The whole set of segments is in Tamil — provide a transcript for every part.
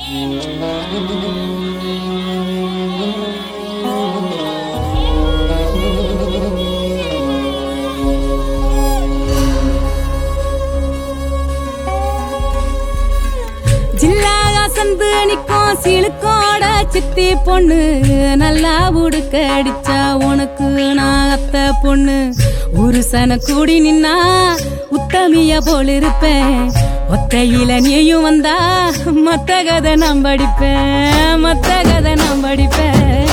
சந்து நிக்கும் சிலுக்கோட சித்தி பொண்ணு நல்லா உடுக்க அடிச்சா உனக்கு நான் அத்த பொண்ணு ஒரு சன கூடி நின்னா உத்தமிய போல் இருப்பேன் ஒத்தையில நீயும் வந்தா மத்த கதை நான் படிப்பேன் மத்த கதை நான் படிப்பேன்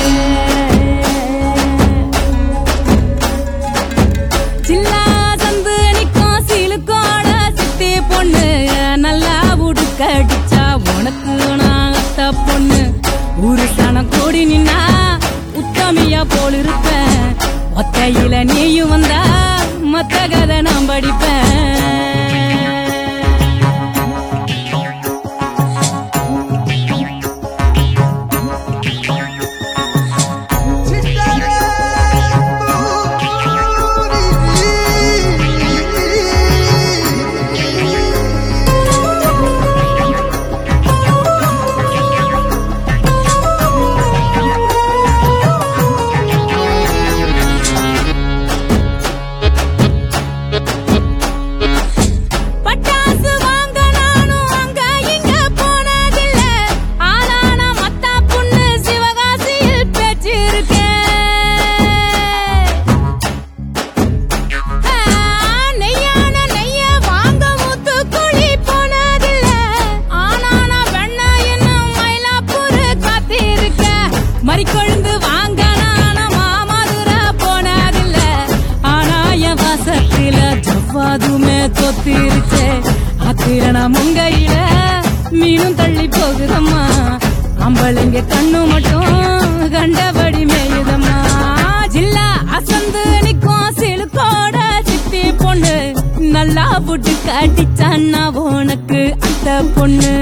சில்லா சந்து நிக்கும் சிலுக்கோட சித்தி பொண்ணு நல்லா உடுக்க அடிச்சா உனக்கு நான் அத்த பொண்ணு ஒரு சன கூடி நின்னா உத்தமியா போல் இருப்பேன் ஒத்தையில நீயும் வந்தா மத்த கதை நான் படிப்பேன் மறிக்கொழுந்து வாங்க நானும் மாமதுரை போனதில்ல ஆனா என் வாசத்தில ஜவ்வாதுமே தொத்திருச்சே அத்திரனா முங்கையில மீனும் தள்ளி போகுதம்மா அம்பளைங்க கண்ணு மட்டும் கண்டபடி மேயுதம்மா ஜில்லா அசந்து நிக்கும் சிலுக்கோட சித்தி பொண்ணு நல்லா புட்டு காட்டிச்சான்னா உனக்கு அத்த பொண்ணு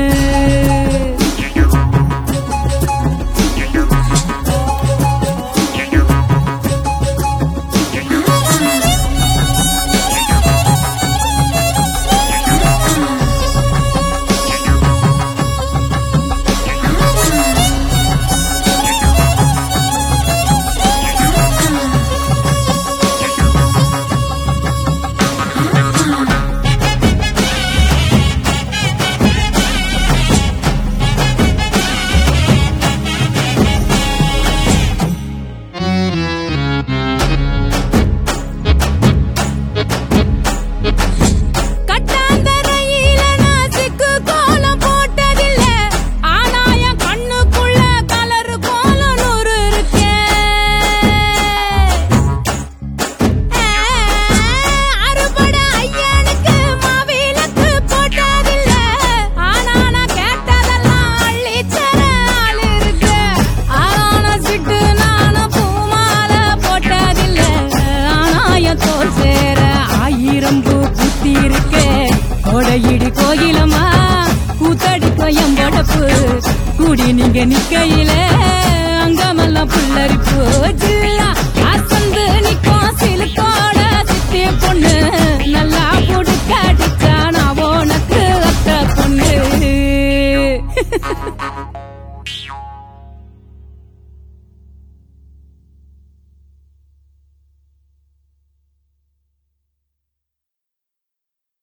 இடி கோயிலம்மா கூத்தடிக்கோ எம்பொடப்பு கூடி நீங்க நிக்கையில அங்கமெல்லாம் புல்லரிப்பு